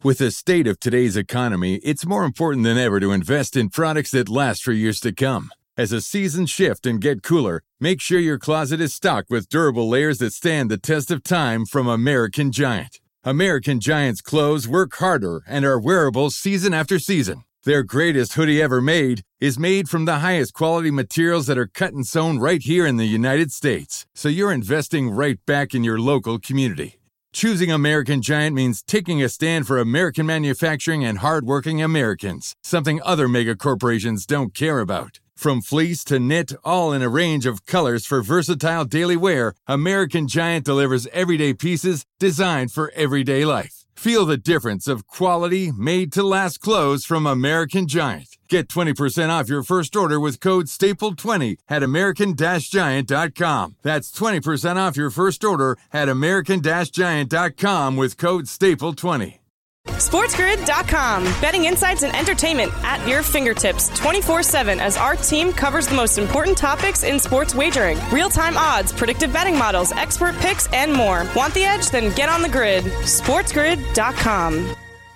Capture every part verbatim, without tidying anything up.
With the state of today's economy, it's more important than ever to invest in products that last for years to come. As the seasons shift and get cooler, make sure your closet is stocked with durable layers that stand the test of time from American Giant. American Giant's clothes work harder and are wearable season after season. Their greatest hoodie ever made is made from the highest quality materials that are cut and sewn right here in the United States. So you're investing right back in your local community. Choosing American Giant means taking a stand for American manufacturing and hardworking Americans, something other mega corporations don't care about. From fleece to knit, all in a range of colors for versatile daily wear, American Giant delivers everyday pieces designed for everyday life. Feel the difference of quality, made-to-last clothes from American Giant. Get twenty percent off your first order with code staple twenty at american giant dot com. That's twenty percent off your first order at american giant dot com with code staple twenty. SportsGrid dot com. Betting insights and entertainment at your fingertips twenty-four seven as our team covers the most important topics in sports wagering. Real-time odds, predictive betting models, expert picks, and more. Want the edge? Then get on the grid. SportsGrid dot com.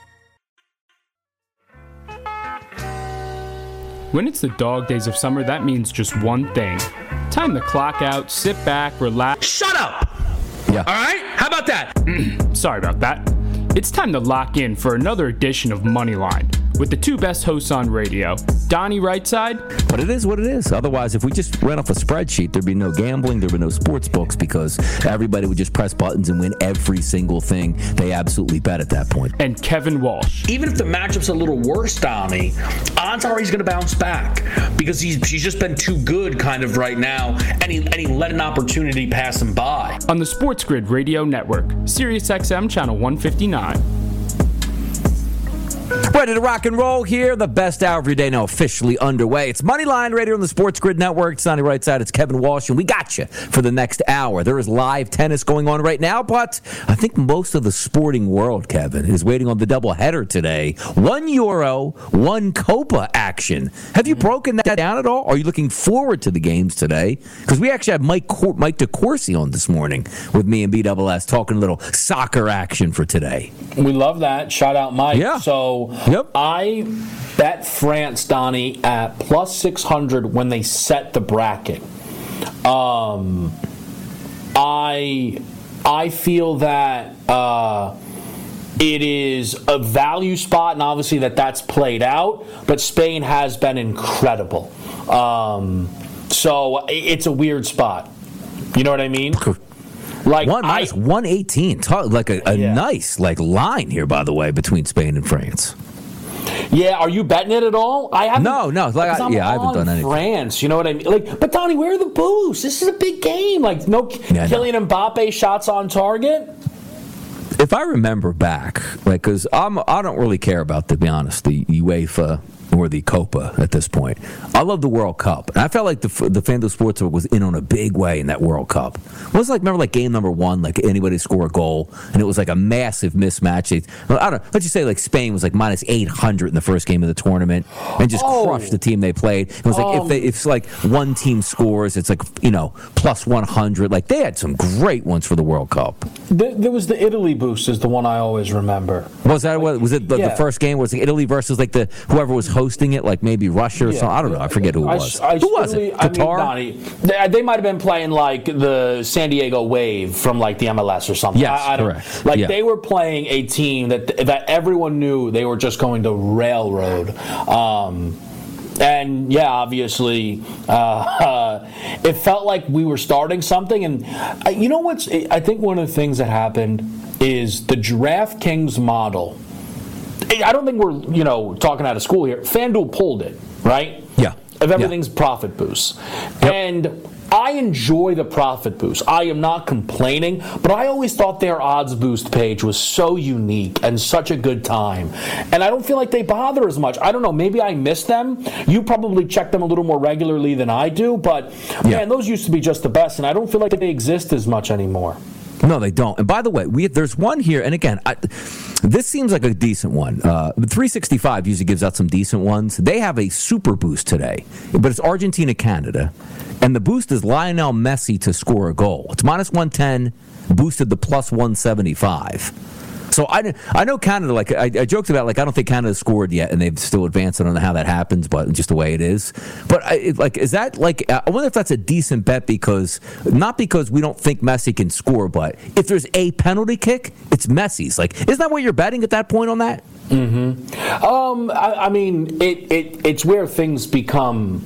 When it's the dog days of summer, that means just one thing. Time to clock out, sit back, relax. Shut up! Yeah. All right? How about that? Sorry about that. It's time to lock in for another edition of Moneyline with the two best hosts on radio, Donnie Rightside. But it is what it is. Otherwise, if we just ran off a spreadsheet, there'd be no gambling, there'd be no sports books because everybody would just press buttons and win every single thing they absolutely bet at that point. And Kevin Walsh. Even if the matchup's a little worse, Donnie, odds are he's going to bounce back because he's, he's just been too good kind of right now, and he, and he let an opportunity pass him by. On the Sports Grid Radio Network, Sirius X M Channel one fifty-nine. Ready to rock and roll here. The best hour of your day now officially underway. It's Moneyline Radio on the Sports Grid Network. It's on the right side. It's Kevin Walsh, and we got you for the next hour. There is live tennis going on right now, but I think most of the sporting world, Kevin, is waiting on the doubleheader today. One Euro, one Copa action. Have you broken that down at all? Are you looking forward to the games today? Because we actually had Mike Cor- Mike DeCourcy on this morning with me and B S S talking a little soccer action for today. We love that. Shout out Mike. Yeah. So Yep. I bet France, Donnie, at plus six hundred when they set the bracket. Um, I I feel that uh, it is a value spot, and obviously that that's played out, but Spain has been incredible. Um, so it's a weird spot. You know what I mean? Like One minus one eighteen, like a, a Yeah. nice like line here, by the way, between Spain and France. Yeah, are you betting it at all? I haven't. No, no, like, because I- I'm yeah, I haven't on done anything. France, you know what I mean? Like, but Donnie, where are the boosts? This is a big game. Like, no Yeah, Kylian Mbappe shots on target. If I remember back, like, because I'm I don't really care about, to be honest, the UEFA or the Copa at this point. I love the World Cup, and I felt like the the FanDuel Sportsbook was in on a big way in that World Cup. It was like, remember, like game number one, like anybody score a goal, and it was like a massive mismatch. They, I don't know, let's just say like Spain was like minus eight hundred in the first game of the tournament, and just Oh. crushed the team they played. It was like Um. if they if like one team scores, it's like, you know, plus one hundred. Like they had some great ones for the World Cup. There, there was the Italy boost, is the one I always remember. Was that what was it? The, Yeah. the first game was it Italy versus like the whoever was hosting it, like maybe Russia or Yeah. something. I don't know. I forget who it I- was. I who was certainly- it? I mean, Qatar. Donnie, they, they might have been playing like the San Diego Wave from like the M L S or something. Yes, I, I don't, correct. Like Yeah. they were playing a team that that everyone knew they were just going to railroad. Um, And yeah, obviously, uh, uh, it felt like we were starting something. And uh, you know what's? I think one of the things that happened is the DraftKings model. I don't think we're you know talking out of school here. FanDuel pulled it, right? Yeah. Of everything's yeah. profit boosts, Yep. and I enjoy the profit boost. I am not complaining, but I always thought their odds boost page was so unique and such a good time. And I don't feel like they bother as much. I don't know, maybe I miss them. You probably check them a little more regularly than I do, but Yeah. man, those used to be just the best, and I don't feel like they exist as much anymore. No, they don't. And by the way, we there's one here, and again, I, this seems like a decent one. Uh, three sixty-five usually gives out some decent ones. They have a super boost today, but it's Argentina, Canada, and the boost is Lionel Messi to score a goal. It's minus one ten, boosted to plus one seventy-five. So I, I know Canada, like, I, I joked about, like, I don't think Canada scored yet, and they've still advanced. I don't know how that happens, but just the way it is. But, I, it, like, is that, like, I wonder if that's a decent bet because, not because we don't think Messi can score, but if there's a penalty kick, it's Messi's. Like, isn't that what you're betting at that point on that? Mm-hmm. Um, I, I mean, it, it it's where things become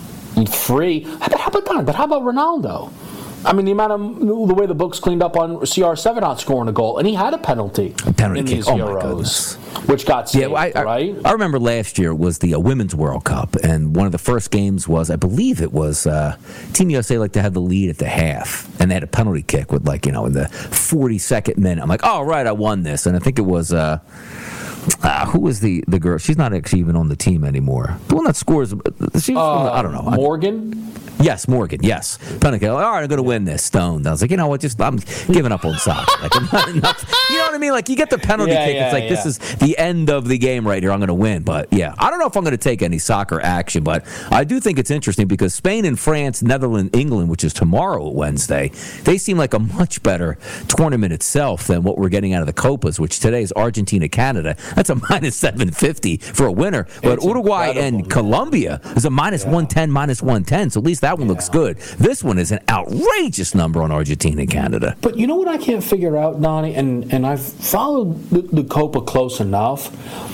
free. But how about that? But how about Ronaldo? I mean, the amount of the way the books cleaned up on C R seven not scoring a goal, and he had a penalty, a penalty in kick. these Oh Euros, my goodness. which got saved, yeah, well, I, right? I, I remember last year was the uh, Women's World Cup, and one of the first games was, I believe it was uh, Team U S A like to have the lead at the half, and they had a penalty kick with like you know in the forty-second minute. I'm like, oh right, I won this, and I think it was. Uh, Uh, who was the, the girl? She's not actually even on the team anymore. The one that scores, she's uh, the, I don't know. Morgan? Yes, Morgan, yes. Pennick, all right, I'm going to win this, stoned. I was like, you know what, just, I'm giving up on soccer. Like, I'm not enough. You know what I mean? Like, you get the penalty yeah, kick. Yeah, it's like, yeah. this is the end of the game right here. I'm going to win. But, yeah, I don't know if I'm going to take any soccer action, but I do think it's interesting because Spain and France, Netherlands, England, which is tomorrow, Wednesday, they seem like a much better tournament itself than what we're getting out of the Copas, which today is Argentina, Canada. That's a minus seven fifty for a winner. But It's Uruguay incredible, and Colombia is a minus Yeah. one ten, minus one ten. So at least that one Yeah. looks good. This one is an outrageous number on Argentina and Canada. But you know what I can't figure out, Donnie, and, and I've followed the, the Copa close enough.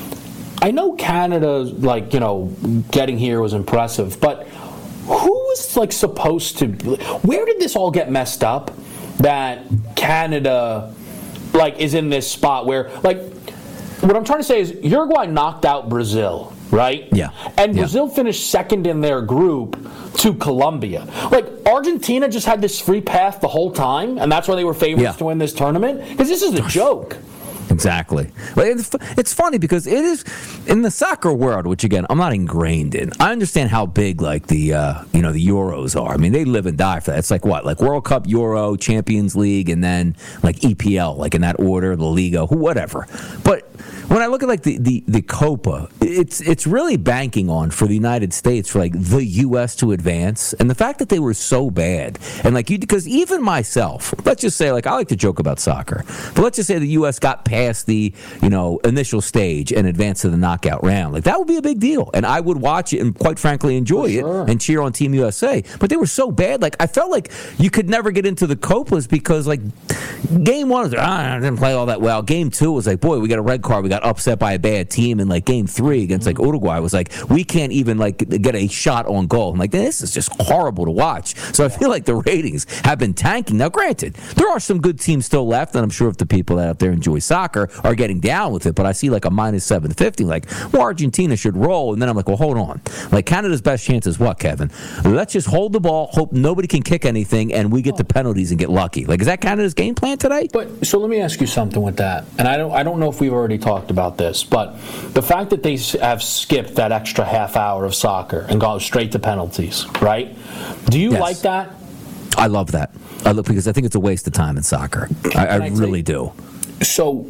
I know Canada, like, you know, getting here was impressive, but who was, like, supposed to... Where did this all get messed up that Canada, like, is in this spot where, like... What I'm trying to say is Uruguay knocked out Brazil, right? Yeah. And Yeah. Brazil finished second in their group to Colombia. Like, Argentina just had this free path the whole time, and that's why they were favorites Yeah. to win this tournament? Because this is a joke. Exactly. Well, it's, it's funny because it is in the soccer world, which again I'm not ingrained in. I understand how big like the uh, you know the Euros are. I mean, they live and die for that. It's like what, like World Cup, Euro, Champions League, and then like E P L, like in that order, the Liga, who, whatever. But when I look at like the, the, the Copa, it's it's really banking on for the United States for like the U S to advance, and the fact that they were so bad, and like you, because even myself, let's just say like I like to joke about soccer, but let's just say the U S got past the you know initial stage and advanced to the knockout round, like that would be a big deal, and I would watch it and quite frankly enjoy sure. it and cheer on Team U S A. But they were so bad, like I felt like you could never get into the Copas because like game one was ah, I didn't play all that well. Game two was like, boy, we got a red card, we got upset by a bad team, and like game three against like Uruguay was like we can't even like get a shot on goal. I'm like, this is just horrible to watch. So I feel like the ratings have been tanking. Now granted, there are some good teams still left, and I'm sure if the people that out there enjoy soccer are getting down with it, but I see like a minus seven fifty, like, well, Argentina should roll, and then I'm like, well, hold on, like Canada's best chance is what, Kevin? Let's just hold the ball, hope nobody can kick anything, and we get the penalties and get lucky. Like, is that Canada's game plan today? But so let me ask you something with that, and I don't I don't know if we've already talked about this, but the fact that they have skipped that extra half hour of soccer and gone straight to penalties, right? Do you Yes. like that? I love that. I look because I think it's a waste of time in soccer. I, I I really tell you- do. So,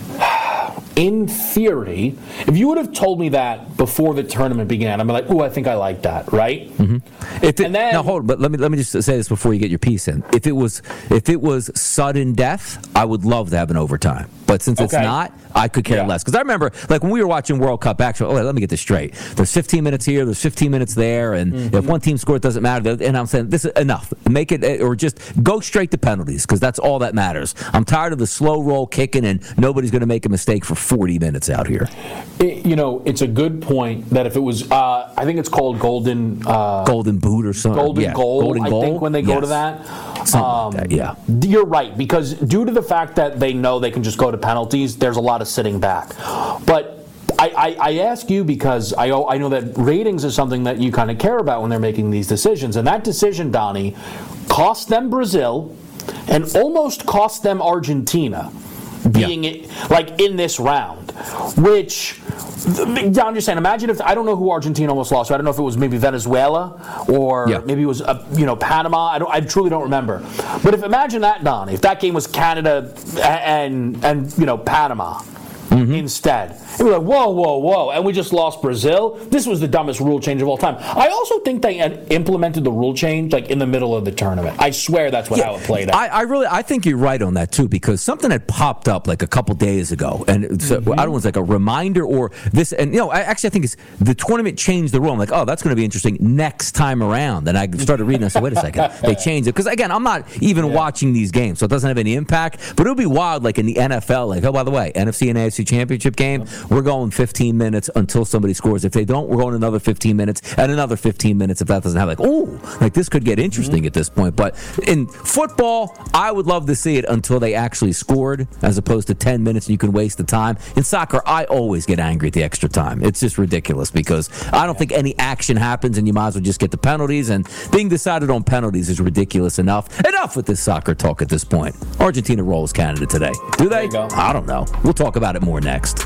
in theory, if you would have told me that before the tournament began, I'm like, "Ooh, I think I like that," right? Mm-hmm. If it, And then- now hold, but let me let me just say this before you get your piece in. If it was if it was sudden death, I would love to have an overtime. But since it's Okay. not, I could care Yeah. less. Because I remember, like when we were watching World Cup action. Oh, let me get this straight. There's fifteen minutes here. There's fifteen minutes there, and Mm-hmm. if one team scores, it doesn't matter. And I'm saying this is enough. Make it or just go straight to penalties because that's all that matters. I'm tired of the slow roll kicking, and nobody's going to make a mistake for forty minutes out here. It, you know, it's a good point that if it was, uh, I think it's called golden. Uh, Golden boot or something. Golden yeah. goal, Golden I goal? think, when they go Yes. to that. Something like that, yeah. You're right, because due to the fact that they know they can just go to penalties, there's a lot of sitting back. But I, I, I ask you because I, I know that ratings is something that you kind of care about when they're making these decisions. And that decision, Donnie, cost them Brazil and almost cost them Argentina being Yeah. it, like in this round, which... I'm just saying, imagine if, I don't know who Argentina almost lost. I don't know if it was maybe Venezuela or Yeah. maybe it was, uh, you know, Panama. I don't, I truly don't remember. But if, imagine that, Don, if that game was Canada and, and you know, Panama. mm-hmm. instead. And we're like, whoa, whoa, whoa. And we just lost Brazil. This was the dumbest rule change of all time. I also think they had implemented the rule change like in the middle of the tournament. I swear that's what, yeah, how it played out. I, I really, I think you're right on that too, because something had popped up like a couple days ago, and so, mm-hmm. I don't know, it's like a reminder or this, and you know, I actually I think it's the tournament changed the rule. I'm like, oh, that's going to be interesting next time around. And I started reading. I said, wait a second, they changed it because again, I'm not even yeah. watching these games, so it doesn't have any impact. But it'll be wild, like in the N F L, like, oh, by the way, N F C and A F C championship game, we're going fifteen minutes until somebody scores. If they don't, we're going another fifteen minutes and another fifteen minutes if that doesn't have, like, oh, like this could get interesting mm-hmm. at this point. But in football, I would love to see it until they actually scored, as opposed to ten minutes and you can waste the time. In soccer, I always get angry at the extra time. It's just ridiculous because I don't think any action happens and you might as well just get the penalties. And being decided on penalties is ridiculous enough. Enough with this soccer talk at this point. Argentina rolls Canada today. Do they? I don't know. We'll talk about it more next.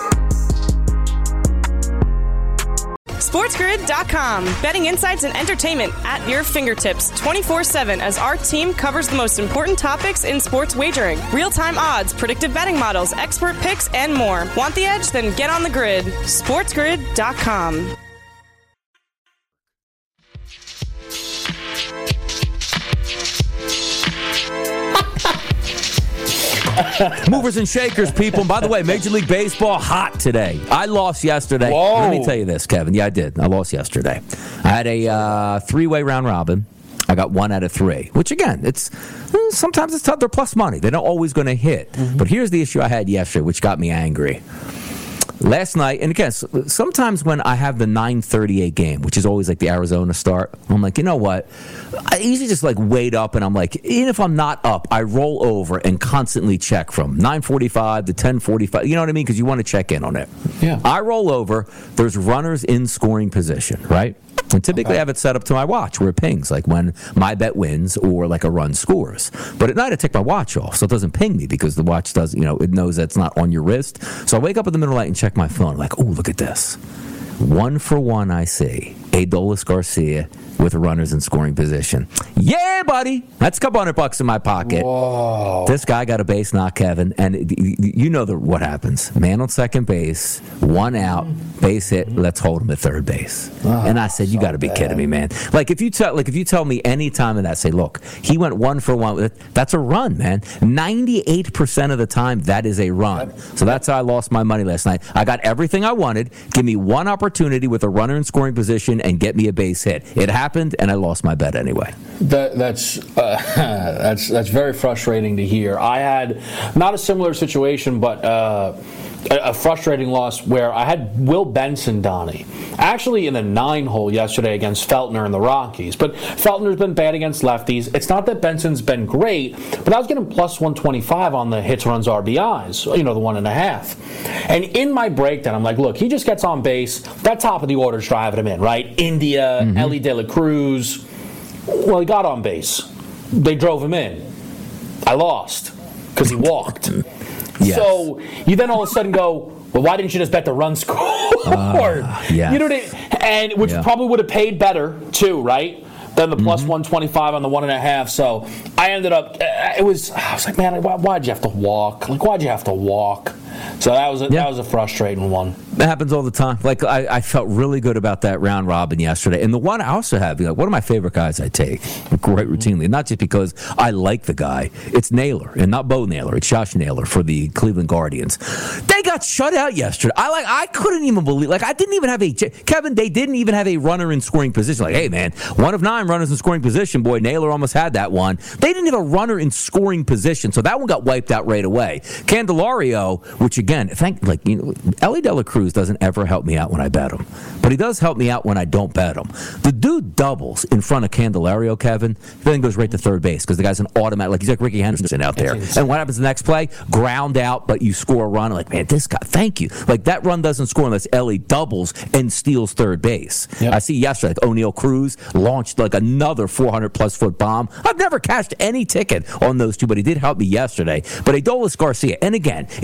SportsGrid dot com. Betting insights and entertainment at your fingertips twenty-four seven as our team covers the most important topics in sports wagering. Real-time odds, predictive betting models, expert picks, and more. Want the edge? Then get on the grid. SportsGrid dot com. Movers and shakers, people. And by the way, Major League Baseball, hot today. I lost yesterday. Whoa. Let me tell you this, Kevin. Yeah, I did. I lost yesterday. I had a uh, three-way round robin. I got one out of three, which, again, it's sometimes it's tough. They're plus money. They're not always going to hit. Mm-hmm. But here's the issue I had yesterday, which got me angry. Last night, and again, sometimes when I have the nine thirty-eight game, which is always like the Arizona start, I'm like, you know what? I usually just like wait up and I'm like, even if I'm not up, I roll over and constantly check from nine forty-five to ten forty-five. You know what I mean? Because you want to check in on it. Yeah. I roll over. There's runners in scoring position, right? And typically okay. I have it set up to my watch where it pings, like when my bet wins or like a run scores. But at night I take my watch off so it doesn't ping me because the watch does, you know, it knows that's not on your wrist. So I wake up in the middle of the night and check my phone. I'm like, oh, look at this. One for one I see. Adolis Garcia with runners in scoring position. Yeah, buddy. That's a couple hundred bucks in my pocket. Whoa. This guy got a base knock, Kevin, and you know the, what happens. Man on second base, one out, base hit, let's hold him at third base. Oh, and I said, you so got to be bad. kidding me, man. Like if you tell like if you tell me any time in that, say, look, he went one for one. That's a run, man. ninety-eight percent of the time, that is a run. So that's how I lost my money last night. I got everything I wanted. Give me one opportunity with a runner in scoring position and get me a base hit. It happened, and I lost my bet anyway. That, that's uh, that's that's very frustrating to hear. I had not a similar situation, but uh, a, a frustrating loss where I had Will Benson, Donnie, actually in the nine hole yesterday against Feltner and the Rockies. But Feltner's been bad against lefties. It's not that Benson's been great, but I was getting plus one twenty-five on the hits, runs, R B Is, you know, the one and a half. And in my breakdown, I'm like, look, he just gets on base. That top of the order's driving him in, right? India, mm-hmm. Ellie De La Cruz. Well, he got on base. They drove him in. I lost because he walked. Yes. So you then all of a sudden go, well, why didn't you just bet the run score? Uh, yes. You know what I mean? And which yeah. probably would have paid better too, right? Than the plus mm-hmm. one twenty-five on the one and a half. So I ended up. It was. I was like, man, why, why'd you have to walk? Like, why'd you have to walk? So that was a, yeah. that was a frustrating one. That happens all the time. Like I, I felt really good about that round robin yesterday, and the one I also have, like, one of my favorite guys I take quite routinely, not just because I like the guy. It's Naylor, and not Bo Naylor. It's Josh Naylor for the Cleveland Guardians. They got shut out yesterday. I like. I couldn't even believe. Like I didn't even have a Kevin. They didn't even have a runner in scoring position. Like, hey man, one of nine runners in scoring position. Boy, Naylor almost had that one. They didn't have a runner in scoring position, so that one got wiped out right away. Candelario, which again, thank like you know, Ellie De La Cruz doesn't ever help me out when I bet him, but he does help me out when I don't bet him. The dude doubles in front of Candelario, Kevin, then goes right to third base because the guy's an automatic, like he's like Ricky Henderson out there. And what happens the next play? Ground out, but you score a run. Like, man, this guy, thank you. Like that run doesn't score unless Ellie doubles and steals third base. Yep. I see yesterday, like O'Neal Cruz launched like another four hundred plus foot bomb. I've never cashed any ticket on those two, but he did help me yesterday. But Adolis Garcia, and again, in a game where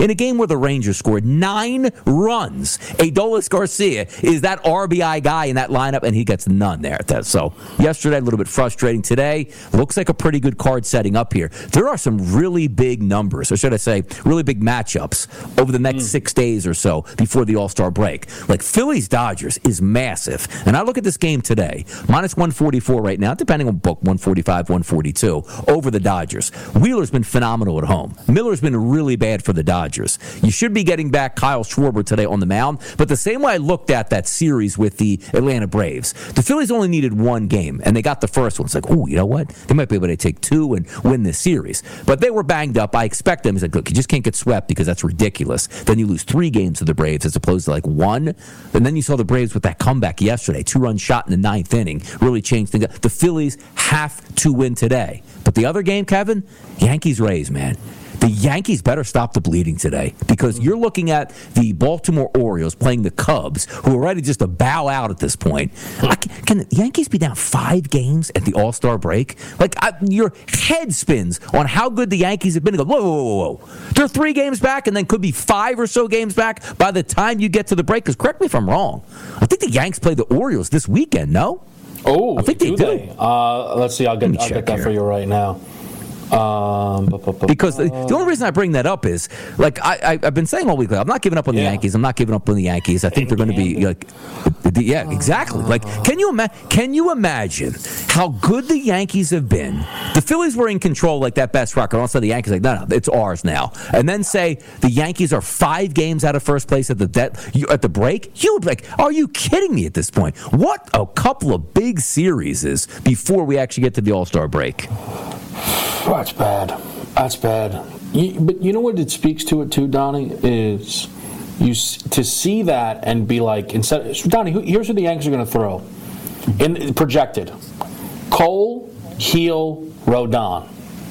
the Rangers scored nine runs. Adolis Garcia is that R B I guy in that lineup, and he gets none there. So yesterday, a little bit frustrating. Today, looks like a pretty good card setting up here. There are some really big numbers, or should I say, really big matchups over the next mm. six days or so before the All-Star break. Like Phillies-Dodgers is massive. And I look at this game today, minus one forty-four right now, depending on book, one forty-five, one forty-two, over the Dodgers. Wheeler's been phenomenal at home. Miller's been really bad for the Dodgers. You should be getting back Kyle Schwarber today on the mound, but the same way I looked at that series with the Atlanta Braves, the Phillies only needed one game, and they got the first one. It's like, oh, you know what? They might be able to take two and win this series. But they were banged up. I expect them. He's like, look, you just can't get swept because that's ridiculous. Then you lose three games to the Braves as opposed to like one. And then you saw the Braves with that comeback yesterday, two-run shot in the ninth inning, really changed things. The Phillies have to win today. But the other game, Kevin, Yankees-Rays, man. The Yankees better stop the bleeding today because you're looking at the Baltimore Orioles playing the Cubs, who are ready just to bow out at this point. I can, can the Yankees be down five games at the All-Star break? Like, I, your head spins on how good the Yankees have been. And go, whoa, whoa, whoa, whoa. They're three games back and then could be five or so games back by the time you get to the break. Because correct me if I'm wrong. I think the Yanks play the Orioles this weekend, no? Oh, I think they do. do. They? Uh, let's see. I'll get, I'll get that here for you right now. Um, bu- bu- bu- because the, the only reason I bring that up is, like, I, I, I've been saying all week, I'm not giving up on the yeah. Yankees. I'm not giving up on the Yankees. I think they're going to be, like, the, yeah, exactly. Like, can you, ima- can you imagine how good the Yankees have been? The Phillies were in control, like that best record. All of a sudden, the Yankees are like, no, no, it's ours now. And then say the Yankees are five games out of first place at the de- you, at the break. You would be like, are you kidding me at this point? What a couple of big series is before we actually get to the All-Star break. That's bad. That's bad. You, but you know what it speaks to it too, Donnie, is you to see that and be like, instead, Donnie, here's who the Yankees are going to throw. In projected, Cole, Heel, Rodon.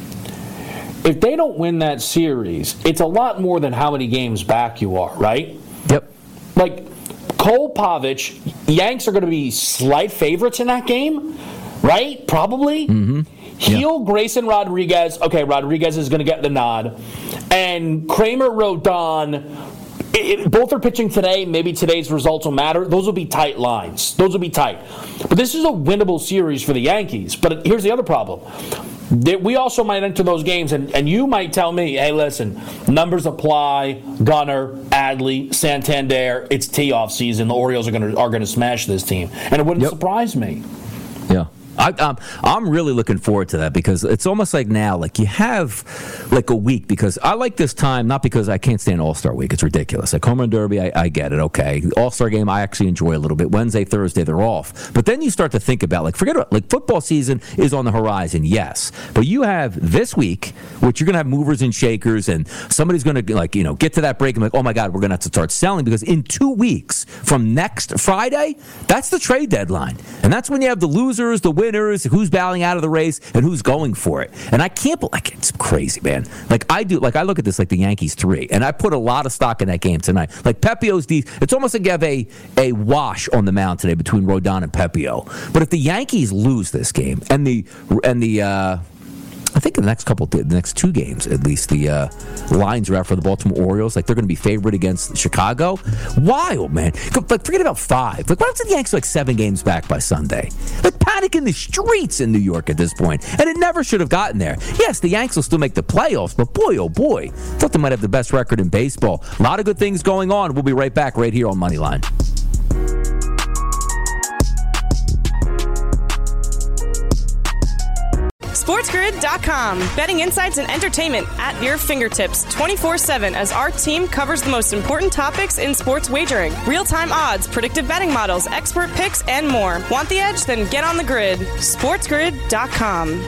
If they don't win that series, it's a lot more than how many games back you are, right? Yep. Like Cole, Pavich, Yanks are going to be slight favorites in that game, right? Probably. Mm-hmm. Heel, yeah. Grayson, Rodriguez. Okay, Rodriguez is going to get the nod. And Kramer, Rodon, it, it, both are pitching today. Maybe today's results will matter. Those will be tight lines. Those will be tight. But this is a winnable series for the Yankees. But here's the other problem. We also might enter those games, and, and you might tell me, hey, listen, numbers apply, Gunnar, Adley, Santander, it's tee-off season. The Orioles are going to are going to smash this team. And it wouldn't yep. surprise me. Yeah. I, um, I'm really looking forward to that because it's almost like now, like you have like a week because I like this time, not because I can't stand All-Star Week. It's ridiculous. Like Home Run Derby, I, I get it. Okay. The All-Star Game, I actually enjoy a little bit. Wednesday, Thursday, they're off. But then you start to think about, like, forget about, like, football season is on the horizon, yes. But you have this week, which you're going to have movers and shakers, and somebody's going to, like, you know, get to that break and be like, oh, my God, we're going to have to start selling because in two weeks from next Friday, that's the trade deadline. And that's when you have the losers, the winners, who's bowing out of the race, and who's going for it. And I can't, like, it's crazy, man. Like, I do, like, I look at this like the Yankees three, and I put a lot of stock in that game tonight. Like, Pepio's, de- it's almost like you have a, a wash on the mound today between Rodon and Pepio. But if the Yankees lose this game, and the, and the, uh, I think in the next couple, the next two games, at least, the uh, lines are out for the Baltimore Orioles. Like, they're going to be favored against Chicago. Wild, man. Like, forget about five. Like, why don't the Yankees like seven games back by Sunday? Like, panic in the streets in New York at this point. And it never should have gotten there. Yes, the Yankees will still make the playoffs, but boy, oh boy, thought they might have the best record in baseball. A lot of good things going on. We'll be right back right here on Moneyline. SportsGrid dot com. Betting insights and entertainment at your fingertips twenty-four seven as our team covers the most important topics in sports wagering. Real-time odds, predictive betting models, expert picks, and more. Want the edge? Then get on the grid. SportsGrid dot com.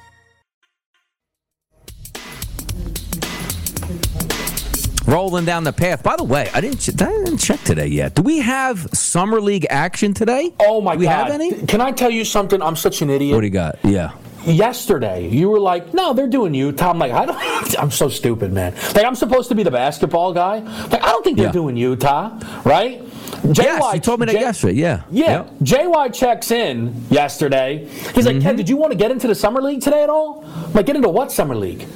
Rolling down the path. By the way, I didn't, ch- I didn't check today yet. Do we have Summer League action today? Oh, my Do we God. have any? Can I tell you something? I'm such an idiot. What do you got? Yeah. Yesterday, you were like, no, they're doing Utah. I'm like, I don't, I'm so stupid, man. Like, I'm supposed to be the basketball guy. Like, I don't think they're yeah. doing Utah, right? J Y, yes, you told me that J- yesterday, yeah. Yeah, yep. J Y checks in yesterday. He's like, mm-hmm. Ken, did you want to get into the Summer League today at all? I'm like, get into what Summer League?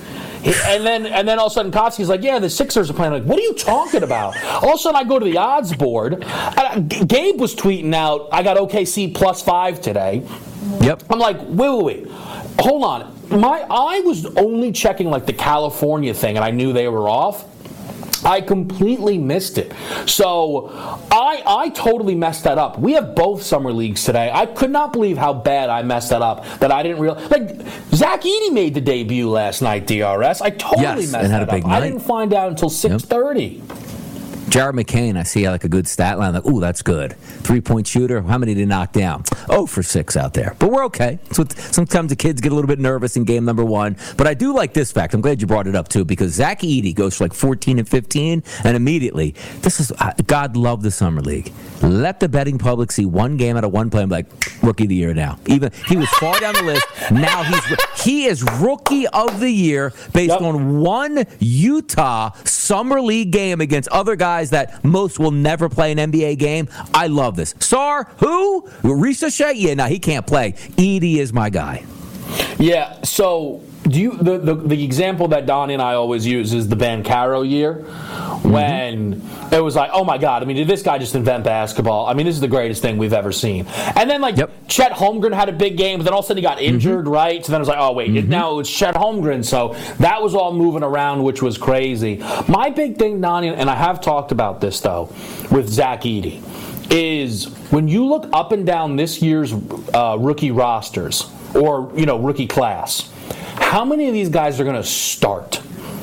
and then and then all of a sudden Koski's like, yeah, the Sixers are playing. I'm like, what are you talking about? All of a sudden I go to the odds board. And Gabe was tweeting out, I got O K C plus five today. Yep. I'm like, wait, wait, wait. Hold on. My I was only checking like the California thing, and I knew they were off. I completely missed it. So I I totally messed that up. We have both summer leagues today. I could not believe how bad I messed that up, that I didn't realize. Like, Zach Edey made the debut last night, D R S. I totally yes, messed and had that a big up. night. I didn't find out until six thirty. Yep. Jared McCain, I see like a good stat line. Like, ooh, that's good. Three-point shooter. How many did he knock down? Oh, for six out there. But we're okay. So sometimes the kids get a little bit nervous in game number one. But I do like this fact. I'm glad you brought it up, too, because Zach Edey goes for like fourteen and fifteen, and immediately, this is, God love the Summer League. Let the betting public see one game out of one play and be like, rookie of the year now. Even he was far down the list. Now he's he is rookie of the year based yep. on one Utah Summer League game against other guys that most will never play an N B A game. I love this. Sar, who? Ricochet? Yeah, no, he can't play. Edey is my guy. Yeah, so do you the, the, the example that Donnie and I always use is the Banchero year when mm-hmm. it was like, oh my God, I mean, did this guy just invent basketball? I mean, this is the greatest thing we've ever seen. And then, like, yep. Chet Holmgren had a big game, but then all of a sudden he got injured, mm-hmm. right? So then it was like, oh, wait, mm-hmm. now it's Chet Holmgren. So that was all moving around, which was crazy. My big thing, Donnie, and I have talked about this, though, with Zach Edey, is when you look up and down this year's uh, rookie rosters or, you know, rookie class, how many of these guys are going to start?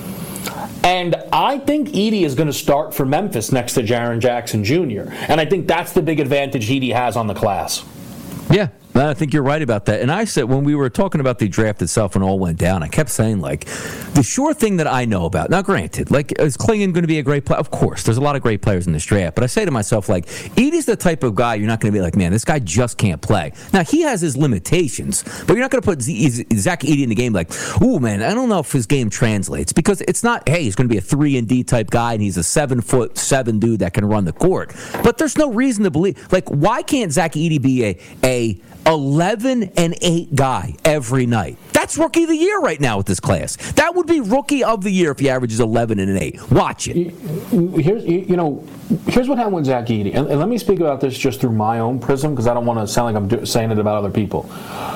And I think Edey is going to start for Memphis next to Jaren Jackson Junior And I think that's the big advantage Edey has on the class. Yeah. I think you're right about that. And I said, when we were talking about the draft itself and all went down, I kept saying, like, the sure thing that I know about, now granted, like, is Clingan going to be a great player? Of course, there's a lot of great players in this draft. But I say to myself, like, Edey's the type of guy you're not going to be like, man, this guy just can't play. Now, he has his limitations, but you're not going to put Z- Zach Edey in the game like, ooh, man, I don't know if his game translates. Because it's not, hey, he's going to be a three and D type guy, and he's a seven foot seven dude that can run the court. But there's no reason to believe, like, why can't Zach Edey be a, a eleven and eight guy every night? That's rookie of the year right now with this class. That would be rookie of the year if he averages eleven and eight. Watch it. Here's, you know, here's what happened with Zach Edey, and, and let me speak about this just through my own prism because I don't want to sound like I'm do, saying it about other people.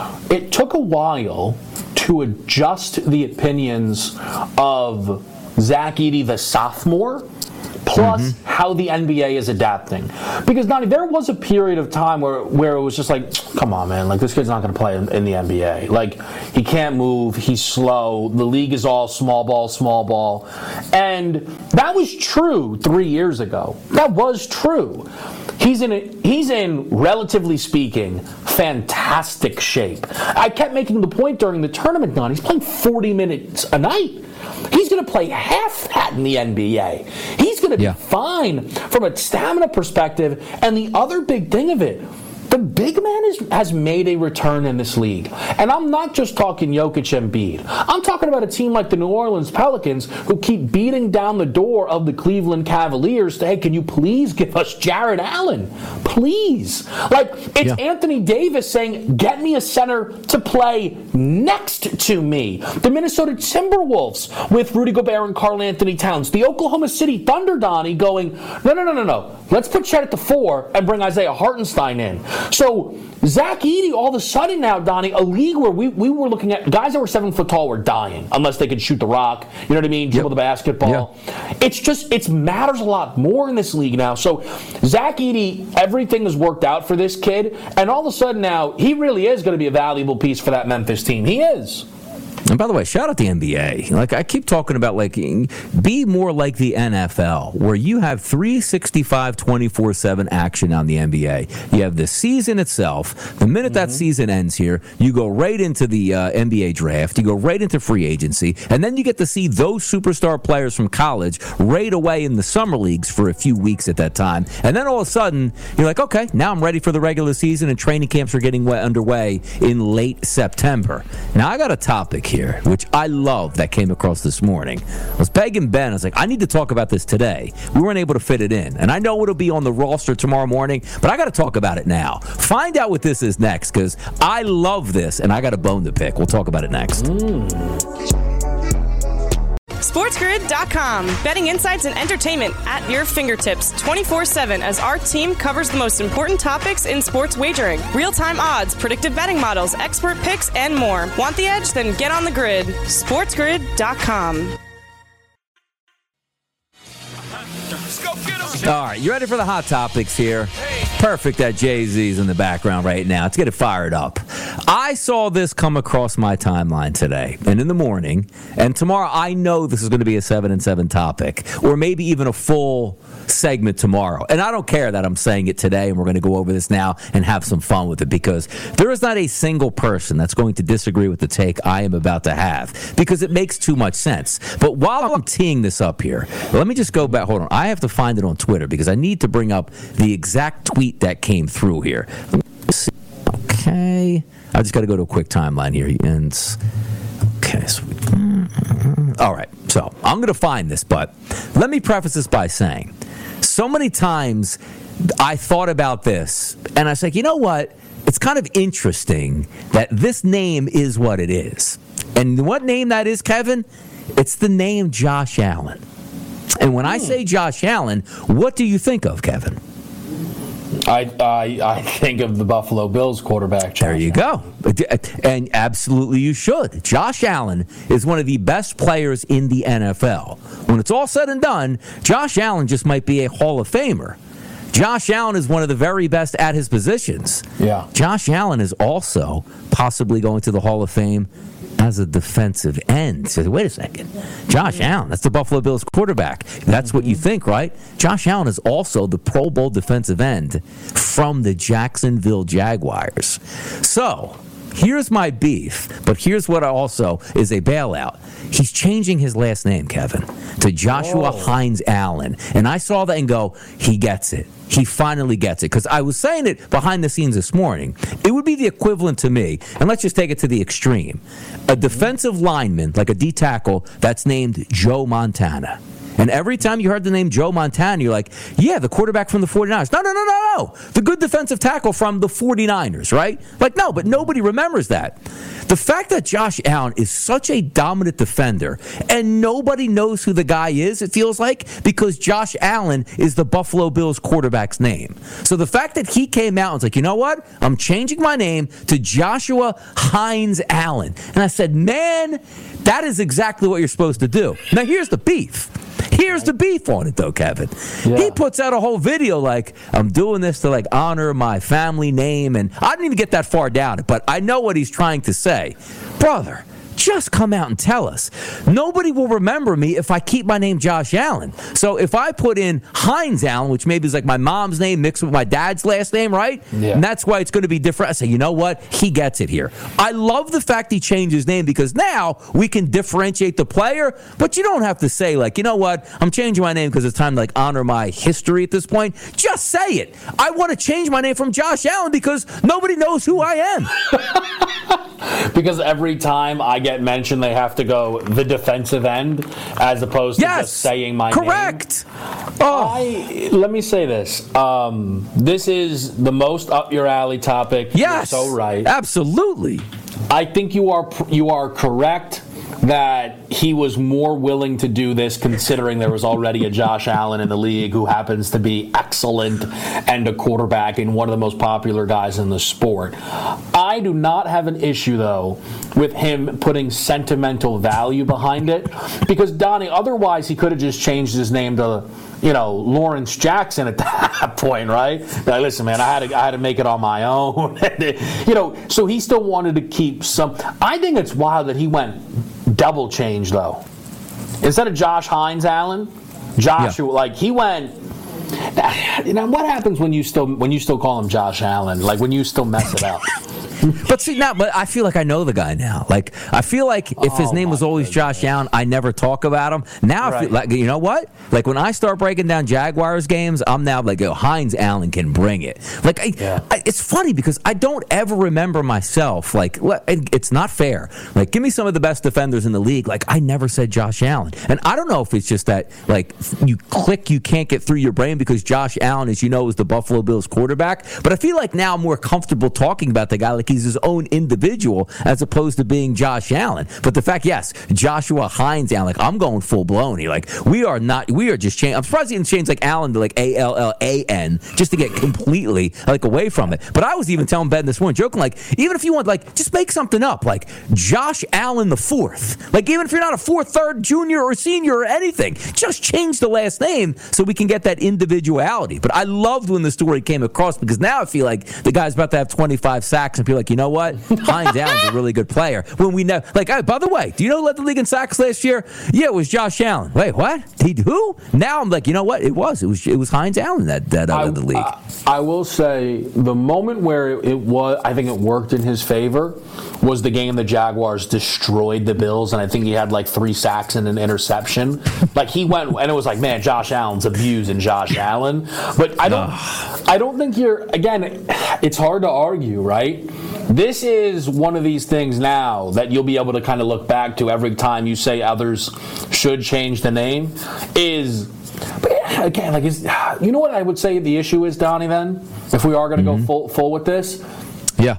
It took a while to adjust the opinions of Zach Edey, the sophomore, plus mm-hmm. how the N B A is adapting. Because, Donnie, there was a period of time where, where it was just like, come on, man, like, this kid's not going to play in, in the N B A. Like, he can't move, he's slow, the league is all small ball, small ball. And that was true three years ago. That was true. He's in, a, he's in, relatively speaking, fantastic shape. I kept making the point during the tournament, Donnie, he's playing forty minutes a night. He's going to play half that in the N B A. He's going to be yeah. fine from a stamina perspective. And the other big thing of it, the big man is, has made a return in this league. And I'm not just talking Jokic and Embiid. I'm talking about a team like the New Orleans Pelicans who keep beating down the door of the Cleveland Cavaliers to, hey, can you please give us Jared Allen? Please. Like, it's yeah. Anthony Davis saying, get me a center to play next to me. The Minnesota Timberwolves with Rudy Gobert and Karl Anthony Towns. The Oklahoma City Thunder, Donnie, going, no, no, no, no, no. Let's put Chet at the four and bring Isaiah Hartenstein in. So Zach Edey, all of a sudden now, Donnie, a league where we, we were looking at guys that were seven foot tall were dying unless they could shoot the rock, you know what I mean, dribble yep. the basketball. Yeah. It's just, it matters a lot more in this league now. So Zach Edey, everything has worked out for this kid, and all of a sudden now, he really is going to be a valuable piece for that Memphis team. He is. And by the way, shout out the N B A. Like, I keep talking about, like, be more like the N F L, where you have three sixty-five, twenty-four seven action on the N B A. You have the season itself. The minute mm-hmm. that season ends here, you go right into the uh, N B A draft. You go right into free agency. And then you get to see those superstar players from college right away in the summer leagues for a few weeks at that time. And then all of a sudden, you're like, okay, now I'm ready for the regular season, and training camps are getting underway in late September. Now, I got a topic here, which I love, that came across this morning. I was begging Ben. I was like, I need to talk about this today. We weren't able to fit it in. And I know it'll be on the roster tomorrow morning, but I got to talk about it now. Find out what this is next, because I love this, and I got a bone to pick. We'll talk about it next. Mm. SportsGrid dot com. Betting insights and entertainment at your fingertips twenty-four seven as our team covers the most important topics in sports wagering. Real-time odds, predictive betting models, expert picks, and more. Want the edge? Then get on the grid. SportsGrid dot com. All right, you ready for the hot topics here? Perfect that Jay-Z's in the background right now. Let's get it fired up. I saw this come across my timeline today and in the morning, and tomorrow I know this is going to be a seven and seven topic, or maybe even a full segment tomorrow. And I don't care that I'm saying it today, and we're going to go over this now and have some fun with it, because there is not a single person that's going to disagree with the take I am about to have, because it makes too much sense. But while I'm teeing this up here, let me just go back. Hold on. I have to find it on Twitter, because I need to bring up the exact tweet that came through here. Let me see. Okay. I just got to go to a quick timeline here. And okay. So, all right. So I'm going to find this, but let me preface this by saying, so many times I thought about this, and I was like, you know what? It's kind of interesting that this name is what it is. And what name that is, Kevin? It's the name Josh Allen. And when I say Josh Allen, what do you think of, Kevin? I, I I think of the Buffalo Bills quarterback. Josh there you Allen. go. And absolutely you should. Josh Allen is one of the best players in the N F L. When it's all said and done, Josh Allen just might be a Hall of Famer. Josh Allen is one of the very best at his positions. Yeah. Josh Allen is also possibly going to the Hall of Fame as a defensive end. So wait a second. Josh Allen, that's the Buffalo Bills quarterback. That's what you think, right? Josh Allen is also the Pro Bowl defensive end from the Jacksonville Jaguars. So here's my beef, but here's what also is a bailout. He's changing his last name, Kevin, to Joshua Whoa. Hines Allen. And I saw that and go, he gets it. He finally gets it. Because I was saying it behind the scenes this morning. It would be the equivalent to me, and let's just take it to the extreme, a defensive lineman, like a D tackle, that's named Joe Montana. And every time you heard the name Joe Montana, you're like, yeah, the quarterback from the forty-niners. No, no, no, no, no. The good defensive tackle from the forty-niners, right? Like, no, but nobody remembers that. The fact that Josh Allen is such a dominant defender and nobody knows who the guy is, it feels like, because Josh Allen is the Buffalo Bills quarterback's name. So the fact that he came out and was like, you know what? I'm changing my name to Joshua Hines Allen. And I said, man, that is exactly what you're supposed to do. Now, here's the beef. Here's the beef on it, though, Kevin. Yeah. He puts out a whole video like, I'm doing this to, like, honor my family name. And I didn't even get that far down it, but I know what he's trying to say. Brother, just come out and tell us. Nobody will remember me if I keep my name Josh Allen. So if I put in Hines Allen, which maybe is like my mom's name mixed with my dad's last name, right? Yeah. And that's why it's going to be different. I say, you know what? He gets it here. I love the fact he changed his name, because now we can differentiate the player, but you don't have to say, like, you know what? I'm changing my name because it's time to, like, honor my history at this point. Just say it. I want to change my name from Josh Allen because nobody knows who I am. Because every time I get mentioned, they have to go the defensive end as opposed to yes, just saying my correct. name. Correct. Oh. I, let me say this. Um, this is the most up your alley topic. Yes. You're so right. Absolutely. I think you are you are correct that he was more willing to do this considering there was already a Josh Allen in the league who happens to be excellent and a quarterback and one of the most popular guys in the sport. I do not have an issue, though, with him putting sentimental value behind it, because, Donnie, otherwise he could have just changed his name to, you know, Lawrence Jackson at that point, right? Like, listen, man, I had to, I had to make it on my own. You know, so he still wanted to keep some. I think it's wild that he went double change, though. Instead of Josh Hines Allen, Joshua, yeah. like he went. You know what happens when you still when you still call him Josh Allen? Like when you still mess it up. But see, now, but I feel like I know the guy now. Like I feel like if his oh name was always goodness. Josh Allen, I never talk about him. Now, right. I feel like, you know what? Like when I start breaking down Jaguars games, I'm now like, oh, Hines Allen can bring it. Like I, yeah. I, it's funny because I don't ever remember myself. Like it's not fair. Like give me some of the best defenders in the league. Like I never said Josh Allen, and I don't know if it's just that like you click, you can't get through your brain because Josh Allen, as you know, is the Buffalo Bills quarterback. But I feel like now I'm more comfortable talking about the guy. Like like he's his own individual as opposed to being Josh Allen. But the fact, yes, Joshua Hines Allen, like I'm going full blown here. Like we are not, we are just changing. I'm surprised he didn't change like Allen to like A L L A N just to get completely like away from it. But I was even telling Ben this morning, joking, like even if you want, like just make something up, like Josh Allen the fourth. Like even if you're not a fourth, third, junior, or senior or anything, just change the last name so we can get that individuality. But I loved when the story came across because now I feel like the guy's about to have twenty-five sacks and people like, you know what? Hines Allen's a really good player. When we know, like, hey, by the way, do you know who led the league in sacks last year? Yeah, it was Josh Allen. Wait, what? He who? Now I'm like, you know what? It was. It was. It was Hines Allen that that uh, led the league. I, I will say the moment where it, it was, I think it worked in his favor, was the game the Jaguars destroyed the Bills, and I think he had like three sacks and an interception. Like he went, and it was like, man, Josh Allen's abusing Josh Allen. But I don't, I don't think you're. Again, it's hard to argue, right? This is one of these things now that you'll be able to kind of look back to every time you say others should change the name. Is, but again, like, is, you know what I would say the issue is, Donnie, then? If we are going to mm-hmm. go full, full with this? Yeah.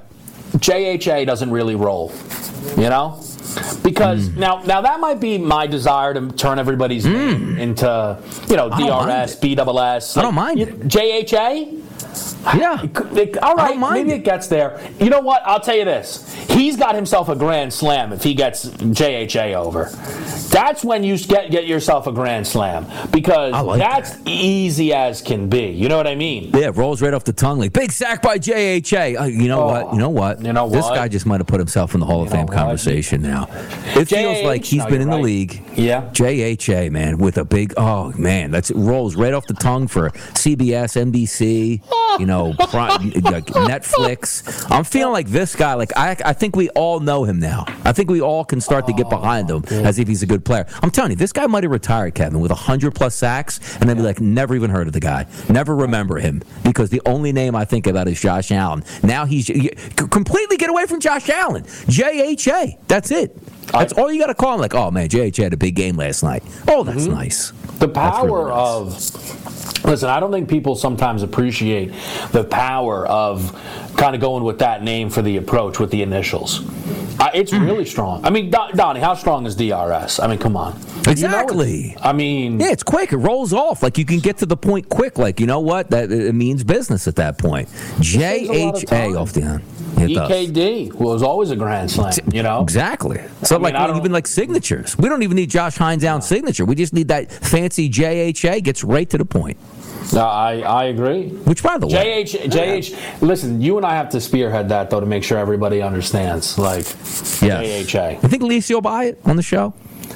J H A doesn't really roll, you know? Because mm. now now that might be my desire to turn everybody's mm. name into, you know, D R S, B S S. Like, I don't mind it. J H A? Yeah. It, it, all right, maybe it. it gets there. You know what? I'll tell you this. He's got himself a grand slam if he gets J H A over. That's when you get get yourself a grand slam because like that's that. easy as can be. You know what I mean? Yeah, rolls right off the tongue like big sack by J H A. Uh, you know oh, what? You know what? You know what? This guy just might have put himself in the Hall of you Fame conversation now. It J H, feels like he's no, been in right. the league. Yeah. J H A, man, with a big oh man, that's it rolls right off the tongue for C B S, N B C, you know, Prime, like Netflix. I'm feeling like this guy. Like I, I think we all know him now. I think we all can start to get behind him oh, as if he's a good player. I'm telling you, this guy might have retired, Kevin, with one hundred plus sacks, and then be like, never even heard of the guy. Never remember him, because the only name I think about is Josh Allen. Now he's completely get away from Josh Allen. J H A. That's it. That's I, all you got to call him. Like, oh, man, J H A had a big game last night. Oh, that's mm-hmm. nice. The power really nice. of... Listen, I don't think people sometimes appreciate the power of kind of going with that name for the approach with the initials. Uh, it's really strong. I mean, Don, Donnie, how strong is D R S? I mean, come on. Exactly. You know, I mean... Yeah, it's quick. It rolls off. Like, you can get to the point quick. Like, you know what? That it means business at that point. J H A off the end. It E K D does. Was always a grand slam, you know? Exactly. So, I like, mean, even like signatures. We don't even need Josh Hines Allen's signature. We just need that fancy J H A. Gets right to the point. No, I, I agree. Which, by the way, J H J H. Listen, you and I have to spearhead that though to make sure everybody understands. Like, yes. J H A. You think Lisa will buy it on the show?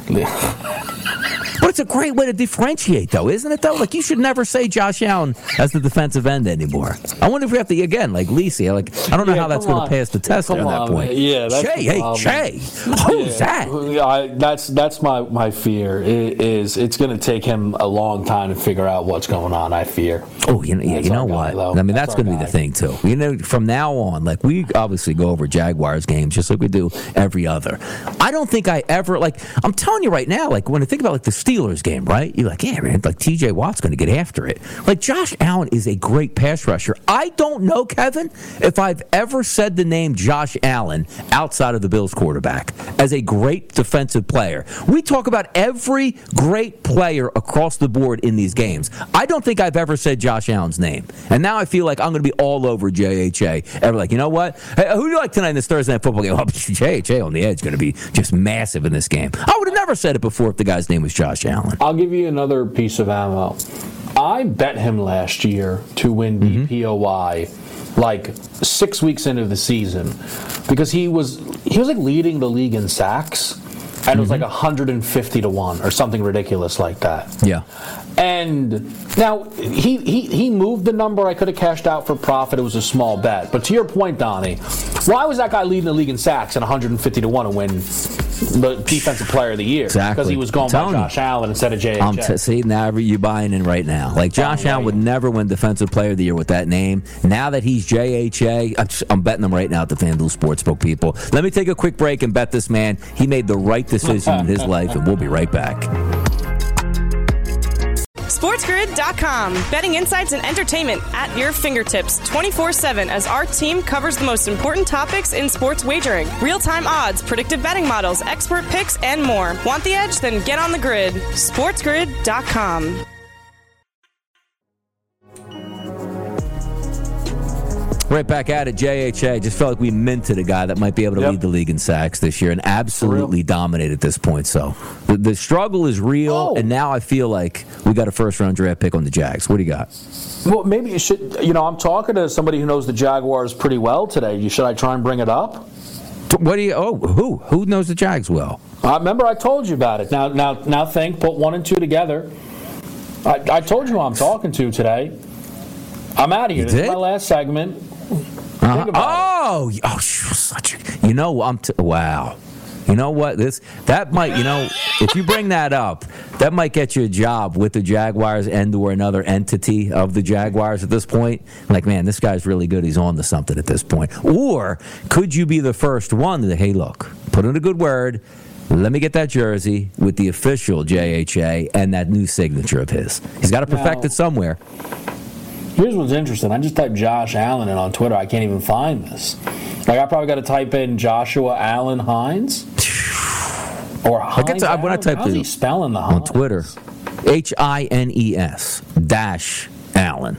But it's a great way to differentiate, though, isn't it, though? Like, you should never say Josh Allen as the defensive end anymore. I wonder if we have to, again, like Lisa, like, I don't know yeah, how that's going to pass the test at that point. Man. Yeah, that's Shay, hey, Shay, who's yeah. that? I, that's that's my, my fear, it is it's going to take him a long time to figure out what's going on, I fear. Oh, you know, yeah, you know what? Guy, I mean, that's, that's going to be the thing, too. You know, from now on, like, we obviously go over Jaguars games just like we do every other. I don't think I ever, like, I'm telling you right now, like, when I think about, like, the Steelers game, right? You're like, yeah, man, like T J Watt's going to get after it. Like, Josh Allen is a great pass rusher. I don't know, Kevin, if I've ever said the name Josh Allen outside of the Bills quarterback as a great defensive player. We talk about every great player across the board in these games. I don't think I've ever said Josh Allen's name. And now I feel like I'm going to be all over J H A. Ever like, you know what? Hey, who do you like tonight in this Thursday night football game? Oh, J H A on the edge is going to be just massive in this game. I would have never said it before if the guy's name was Josh Allen. I'll give you another piece of ammo. I bet him last year to win mm-hmm. D P O Y like six weeks into the season because he was he was like leading the league in sacks, and mm-hmm. it was like one hundred fifty to one or something ridiculous like that. Yeah. And now he, he he moved the number. I could have cashed out for profit. It was a small bet. But to your point, Donnie, why was that guy leading the league in sacks at one hundred fifty to one to win the defensive player of the year? Exactly. Because he was going by Josh you. Allen instead of J H A. Um, t- see, now you're buying in right now. Like, Josh oh, Allen would never win defensive player of the year with that name. Now that he's J H A, I'm, just, I'm betting him right now at the FanDuel Sportsbook, people. Let me take a quick break and bet this man. He made the right decision in his life, and we'll be right back. SportsGrid dot com. Betting insights and entertainment at your fingertips twenty-four seven as our team covers the most important topics in sports wagering. Real-time odds, predictive betting models, expert picks, and more. Want the edge? Then get on the grid. SportsGrid dot com. Right back at it, J H A. Just felt like we minted a guy that might be able to yep. lead the league in sacks this year and absolutely dominate at this point. So the, the struggle is real, oh. and now I feel like we got a first-round draft pick on the Jags. What do you got? Well, maybe you should, you know, I'm talking to somebody who knows the Jaguars pretty well today. Should I try and bring it up? What do you, oh, who? Who knows the Jags well? I remember I told you about it. Now, now, now think, put one and two together. I, I told you who I'm talking to today. I'm out of here. You this did? is my last segment. Uh-huh. Oh, oh, such a, you know, I'm, t- wow. You know what? This, that might, you know, if you bring that up, that might get you a job with the Jaguars and or another entity of the Jaguars at this point. Like, man, this guy's really good. He's on to something at this point. Or could you be the first one to, hey, look, put in a good word. Let me get that jersey with the official J H A and that new signature of his. He's got to perfect now, it somewhere. Here's what's interesting. I just typed Josh Allen in on Twitter. I can't even find this. Like, I probably got to type in Joshua Allen Hines. Or Hines. I to, when I typed How's he spelling the Hines? On Twitter, H I N E S dash Allen.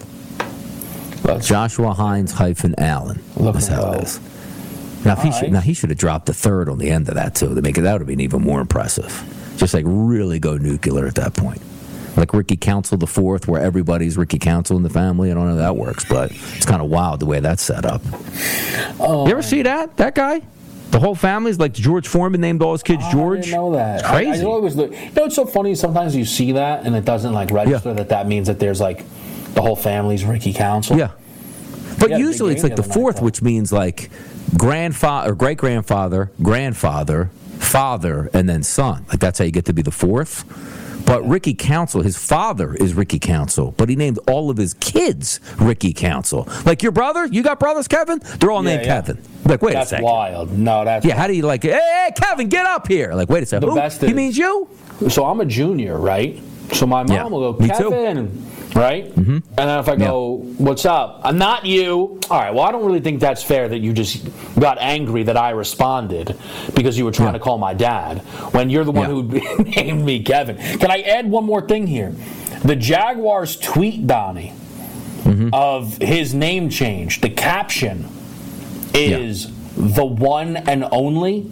Let's Joshua Hines hyphen Allen. That's how it is. Now, if he, right. should, now he should have dropped the third on the end of that, too, to make it, that would have been even more impressive. Just like really go nuclear at that point. Like Ricky Council the fourth, where everybody's Ricky Council in the family. I don't know how that works, but it's kind of wild the way that's set up. Oh, you ever see that? That guy? The whole family's like George Foreman named all his kids George. I didn't know that. It's crazy. I, I always look, you know, it's so funny. Sometimes you see that and it doesn't like register yeah. that that means that there's like the whole family's Ricky Council. Yeah. But usually it's like the fourth, which means like grandfather or great grandfather, grandfather, father, and then son. Like that's how you get to be the fourth. But yeah. Ricky Council, his father is Ricky Council, but he named all of his kids Ricky Council. Like your brother, you got brothers, Kevin? They're all yeah, named yeah. Kevin. Like, wait that's a second. That's wild. No, that's yeah. wild. How do you like? Hey, hey, Kevin, get up here! Like, wait a second. The Who? best he is, means you. So I'm a junior, right? So my mom yeah, will go, Kevin, right? Mm-hmm. And then if I go, yeah. what's up? I'm not you. All right, well, I don't really think that's fair that you just got angry that I responded because you were trying yeah. to call my dad when you're the one yeah. who named me Kevin. Can I add one more thing here? The Jaguars tweet, Donnie, mm-hmm. of his name change, the caption is yeah. the one and only.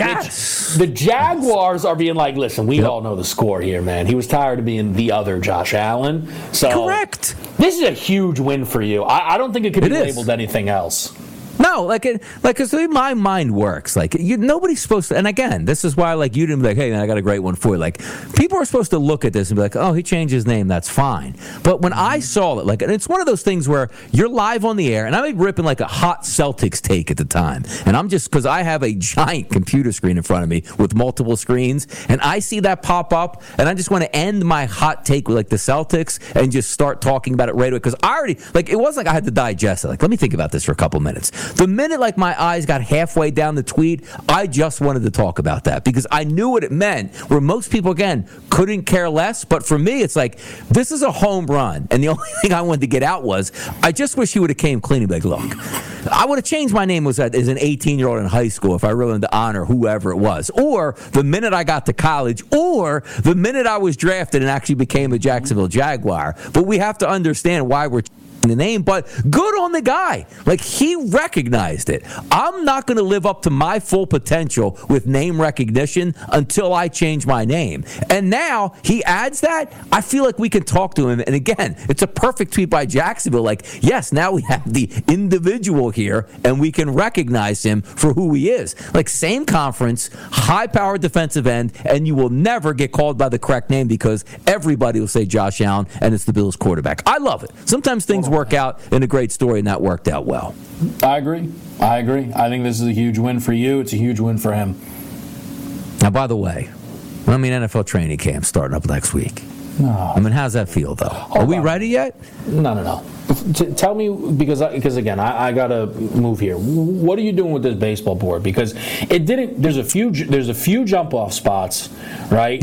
Yes. The Jaguars are being like, listen, we yep. all know the score here, man. He was tired of being the other Josh Allen. So correct. This is a huge win for you. I, I don't think it could be it labeled anything else. No, like, it, like, because my mind works. Like, you, nobody's supposed to, and again, this is why, like, you didn't be like, hey, man, I got a great one for you. Like, people are supposed to look at this and be like, oh, he changed his name, that's fine. But when I saw it, like, and it's one of those things where you're live on the air, and I'm ripping, like, a hot Celtics take at the time. And I'm just, because I have a giant computer screen in front of me with multiple screens, and I see that pop up, and I just want to end my hot take with, like, the Celtics and just start talking about it right away. Because I already, like, it wasn't like I had to digest it. Like, let me think about this for a couple minutes. The minute, like, my eyes got halfway down the tweet, I just wanted to talk about that because I knew what it meant, where most people, again, couldn't care less. But for me, it's like, this is a home run. And the only thing I wanted to get out was, I just wish he would have came clean and be like, look, I would have changed my name was as an eighteen-year-old in high school if I really wanted to honor whoever it was. Or the minute I got to college, or the minute I was drafted and actually became a Jacksonville Jaguar. But we have to understand why we're the name, but good on the guy. Like, he recognized it. I'm not going to live up to my full potential with name recognition until I change my name. And now he adds that. I feel like we can talk to him. And again, it's a perfect tweet by Jacksonville. Like, yes, now we have the individual here and we can recognize him for who he is. Like, same conference, high-powered defensive end, and you will never get called by the correct name because everybody will say Josh Allen and it's the Bills quarterback. I love it. Sometimes things work out in a great story, and that worked out well. I agree. I agree. I think this is a huge win for you. It's a huge win for him. Now, by the way, I mean, N F L training camp starting up next week. No. I mean, how's that feel, though? Hold Are we on. ready yet? No, no, no. T- tell me, because, I, because again, I, I got to move here. What are you doing with this baseball board? Because it didn't, there's a few, there's a few jump-off spots, right? Yeah.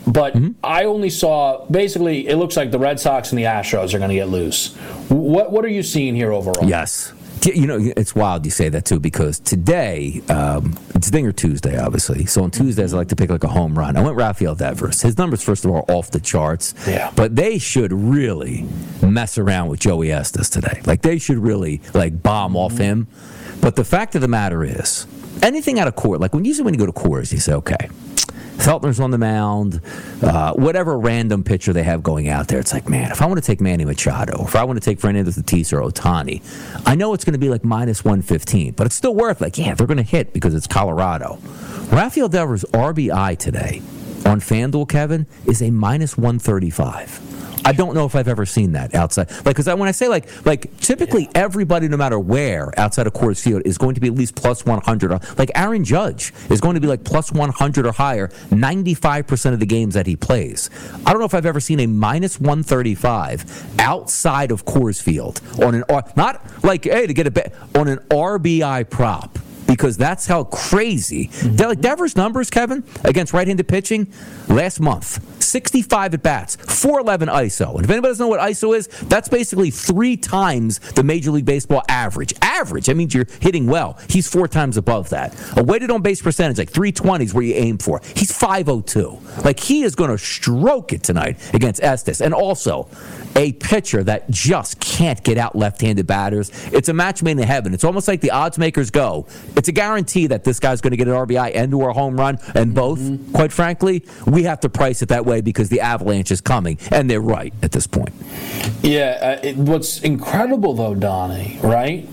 but Mm-hmm. I only saw, basically, it looks like the Red Sox and the Astros are going to get loose. What What are you seeing here overall? Yes. You know, it's wild you say that, too, because today, um, it's Dinger Tuesday, obviously. So on Tuesdays, I like to pick like a home run. I went Rafael Devers. His numbers, first of all, are off the charts. Yeah. But they should really mess around with Joey Estes today. Like, they should really, like, bomb off him. But the fact of the matter is, anything out of Coors, like when usually when you go to Coors, you say, okay, Feltner's on the mound, uh, whatever random pitcher they have going out there, it's like, man, if I want to take Manny Machado, if I want to take Fernando Tatis or Ohtani, I know it's going to be like minus one fifteen, but it's still worth, like, yeah, they're going to hit because it's Colorado. Rafael Devers' R B I today on FanDuel, Kevin, is a minus one thirty-five. I don't know if I've ever seen that outside. Like, because when I say, like, like typically yeah. everybody, no matter where, outside of Coors Field, is going to be at least plus one hundred. Like, Aaron Judge is going to be, like, plus one hundred or higher ninety-five percent of the games that he plays. I don't know if I've ever seen a minus one thirty-five outside of Coors Field on an, not like, hey, to get a bet, on an R B I prop. Because that's how crazy. Mm-hmm. Like Devers' numbers, Kevin, against right-handed pitching, last month, sixty-five at bats, four eleven I S O. And if anybody doesn't know what I S O is, that's basically three times the Major League Baseball average. Average, that means you're hitting well. He's four times above that. A weighted on-base percentage, like three twenty is where you aim for. He's five oh two. Like, he is going to stroke it tonight against Estes. And also, a pitcher that just can't get out left-handed batters. It's a match made in heaven. It's almost like the odds makers go, it's a guarantee that this guy's going to get an R B I and or a home run, and both, mm-hmm. quite frankly, we have to price it that way because the avalanche is coming, and they're right at this point. Yeah, uh, it, what's incredible, though, Donnie, right,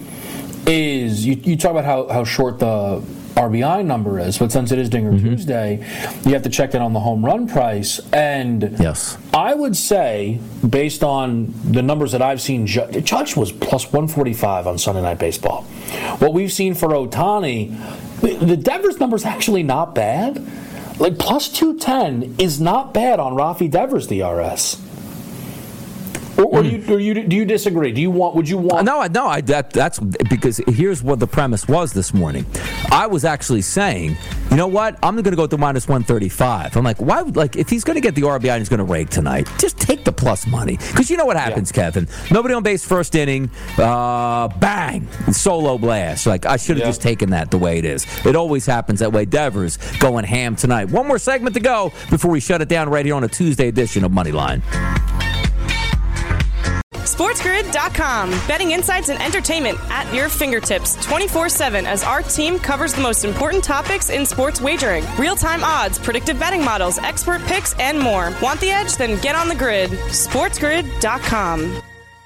is you, you talk about how, how short the R B I number is, but since it is Dinger mm-hmm. Tuesday, you have to check in on the home run price. And yes. I would say, based on the numbers that I've seen, Judge, Judge was plus one forty-five on Sunday Night Baseball. What we've seen for Ohtani, the, the Devers number is actually not bad. Like, plus two ten is not bad on Rafi Devers' D R S. Or, or, do you, or you, do you disagree? Do you want? Would you want? No, no. I that, that's because here's what the premise was this morning. I was actually saying, you know what? I'm going to go with the minus one thirty-five. I'm like, why? Like, if he's going to get the R B I and he's going to rake tonight, just take the plus money. Because you know what happens, yeah. Kevin. Nobody on base first inning. Uh, bang, solo blast. Like, I should have yeah. just taken that the way it is. It always happens that way. Devers going ham tonight. One more segment to go before we shut it down right here on a Tuesday edition of Moneyline. SportsGrid dot com. Betting insights and entertainment at your fingertips twenty-four seven as our team covers the most important topics in sports wagering. Real-time odds, predictive betting models, expert picks, and more. Want the edge? Then get on the grid. SportsGrid dot com.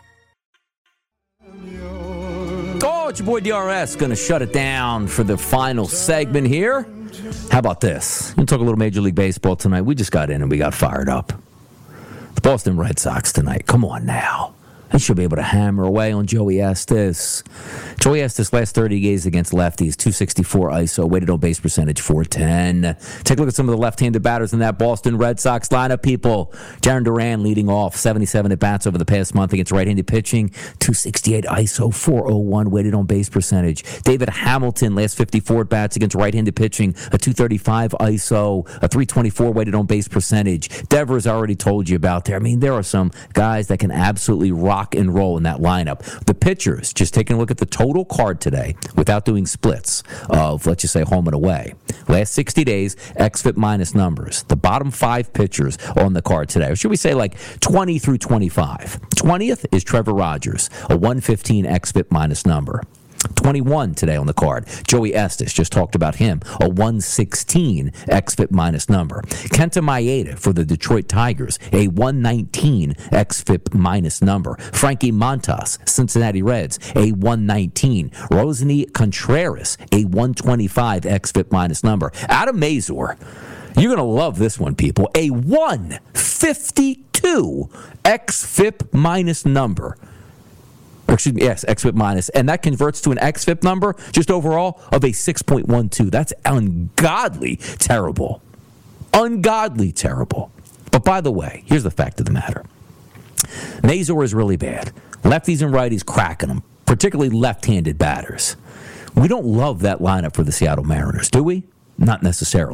Oh, it's your boy D R S going to shut it down for the final segment here. How about this? We'll talk a little Major League Baseball tonight. We just got in and we got fired up. The Boston Red Sox tonight. Come on now. They should be able to hammer away on Joey Estes. Joey Estes last thirty games against lefties, two sixty-four I S O, weighted on base percentage, four ten. Take a look at some of the left-handed batters in that Boston Red Sox lineup, people. Jarren Duran leading off, seventy-seven at-bats over the past month against right-handed pitching, two sixty-eight I S O, four oh one, weighted on base percentage. David Hamilton, last fifty-four at-bats against right-handed pitching, a two thirty-five I S O, a three twenty-four weighted on base percentage. Devers, I already told you about there. I mean, there are some guys that can absolutely rock and roll in that lineup. The pitchers, just taking a look at the total card today without doing splits of, let's just say, home and away. Last sixty days, X F I P minus numbers. The bottom five pitchers on the card today, or should we say like twenty through twenty-five. twentieth is Trevor Rogers, a one fifteen X F I P minus number. twenty-one today on the card. Joey Estes, just talked about him, a one sixteen X F I P minus number. Kenta Maeda for the Detroit Tigers, a one nineteen X F I P minus number. Frankie Montas, Cincinnati Reds, a one nineteen. Rosny Contreras, a one twenty-five X F I P minus number. Adam Mazur, you're going to love this one, people, a one fifty-two X F I P minus number. Or excuse me, yes, X F I P minus, and that converts to an X F I P number just overall of a six point one two. That's ungodly terrible. Ungodly terrible. But by the way, here's the fact of the matter. Mazur is really bad. Lefties and righties cracking them, particularly left-handed batters. We don't love that lineup for the Seattle Mariners, do we? Not necessarily.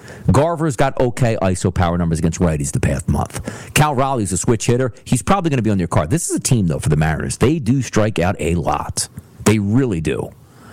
Garver's got okay I S O power numbers against righties the past month. Cal Raleigh's a switch hitter. He's probably going to be on your card. This is a team, though, for the Mariners. They do strike out a lot. They really do.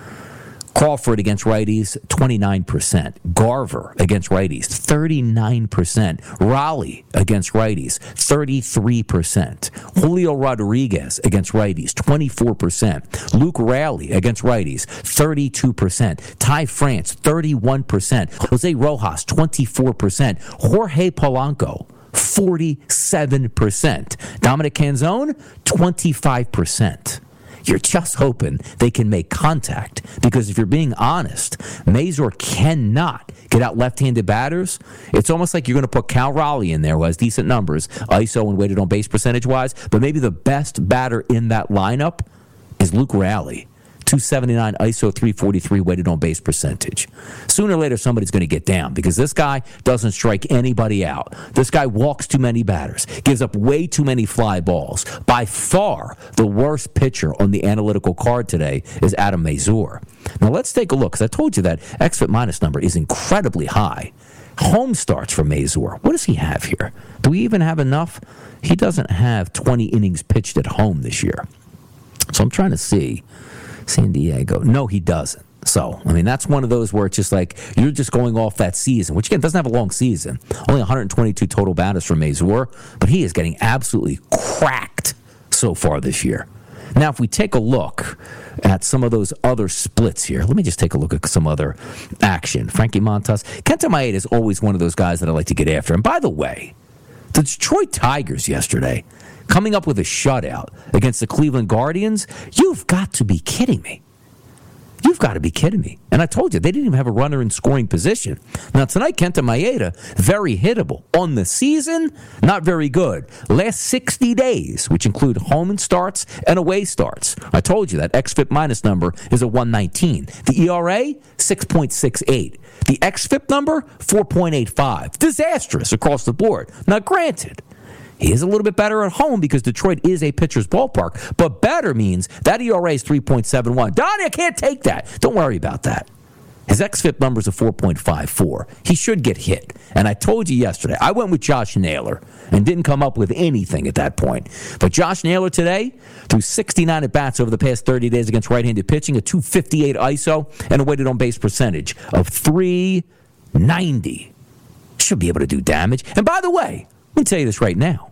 Crawford against righties, twenty-nine percent. Garver against righties, thirty-nine percent. Raleigh against righties, thirty-three percent. Julio Rodriguez against righties, twenty-four percent. Luke Raleigh against righties, thirty-two percent. Ty France, thirty-one percent. Jose Rojas, twenty-four percent. Jorge Polanco, forty-seven percent. Dominic Canzone, twenty-five percent. You're just hoping they can make contact because if you're being honest, Mazur cannot get out left-handed batters. It's almost like you're going to put Cal Raleigh in there who has decent numbers, I S O and weighted on base percentage-wise, but maybe the best batter in that lineup is Luke Raleigh. two seventy-nine I S O, three forty-three weighted on base percentage. Sooner or later, somebody's going to get down because this guy doesn't strike anybody out. This guy walks too many batters, gives up way too many fly balls. By far, the worst pitcher on the analytical card today is Adam Mazur. Now, let's take a look because I told you that X F I P minus number is incredibly high. Home starts for Mazur. What does he have here? Do we even have enough? He doesn't have twenty innings pitched at home this year. So I'm trying to see. San Diego. No, he doesn't. So, I mean, that's one of those where it's just like you're just going off that season, which, again, doesn't have a long season. Only one hundred twenty-two total batters for Mazur, but he is getting absolutely cracked so far this year. Now, if we take a look at some of those other splits here, let me just take a look at some other action. Frankie Montas. Kenta Maeda is always one of those guys that I like to get after. And by the way, the Detroit Tigers yesterday, coming up with a shutout against the Cleveland Guardians, you've got to be kidding me. You've got to be kidding me. And I told you, they didn't even have a runner in scoring position. Now, tonight, Kenta Maeda, very hittable. On the season, not very good. Last sixty days, which include home and starts and away starts. I told you that X F I P minus number is a one nineteen. The E R A, six point six eight. The X F I P number, four point eight five. Disastrous across the board. Now, granted, he is a little bit better at home because Detroit is a pitcher's ballpark. But better means that E R A is three point seven one. Donnie, I can't take that. Don't worry about that. His X F I P number is a four point five four. He should get hit. And I told you yesterday, I went with Josh Naylor and didn't come up with anything at that point. But Josh Naylor today, threw sixty-nine at-bats over the past thirty days against right-handed pitching, a two fifty-eight I S O, and a weighted on-base percentage of three ninety. Should be able to do damage. And by the way, let me tell you this right now.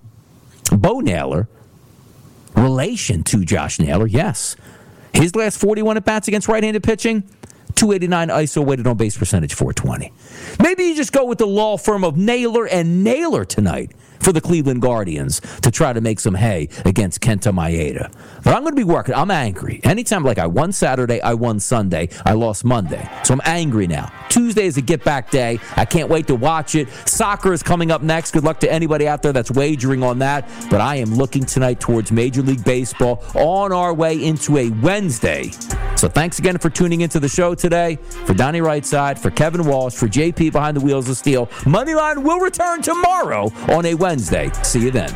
Bo Naylor, relation to Josh Naylor, yes. His last forty-one at-bats against right-handed pitching, two eighty-nine I S O, weighted on base percentage, four twenty. Maybe you just go with the law firm of Naylor and Naylor tonight for the Cleveland Guardians to try to make some hay against Kenta Maeda. But I'm going to be working. I'm angry. Anytime, like I won Saturday, I won Sunday, I lost Monday. So I'm angry now. Tuesday is a get-back day. I can't wait to watch it. Soccer is coming up next. Good luck to anybody out there that's wagering on that. But I am looking tonight towards Major League Baseball on our way into a Wednesday. So thanks again for tuning into the show today. For Donnie Rightside, for Kevin Walsh, for J P behind the wheels of steel, Moneyline will return tomorrow on a Wednesday. See you then.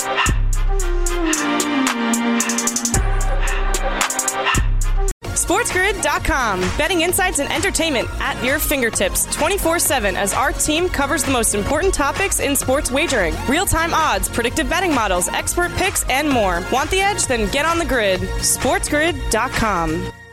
SportsGrid dot com. Betting insights and entertainment at your fingertips twenty-four seven as our team covers the most important topics in sports wagering. Real-time odds, predictive betting models, expert picks, and more. Want the edge? Then get on the grid. SportsGrid dot com.